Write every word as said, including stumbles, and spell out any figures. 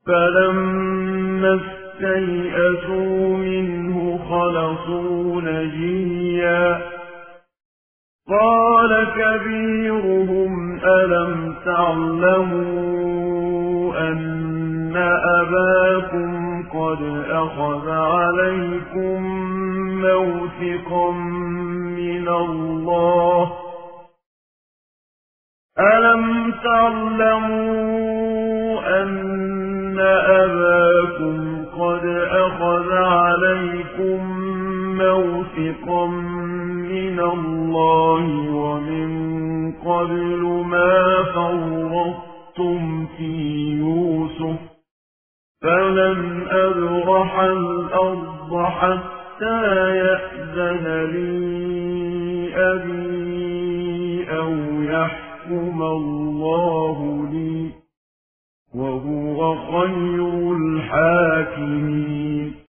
فلما استيئسوا منه خلصوا نجيا قال كبيرهم ألم تعلموا أن أباكم قد أخذ عليكم موثقا من الله ألم تعلموا أن أباكم قد أخذ عليكم موثقا من الله ومن قبل ما فرطتم في يوسف فلن أبرح الأرض حتى يأذن لي أبي أو يحكم الله لي وهو خير الحاكمين